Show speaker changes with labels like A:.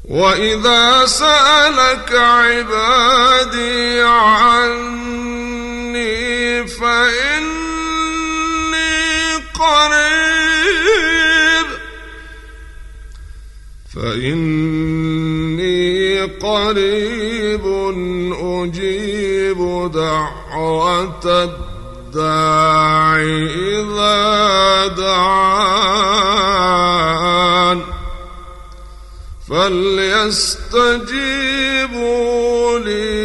A: وإذا سألك عبادي عني فإني قريب أجيب دعوة الداع إذا دعان فليستجيبوا لي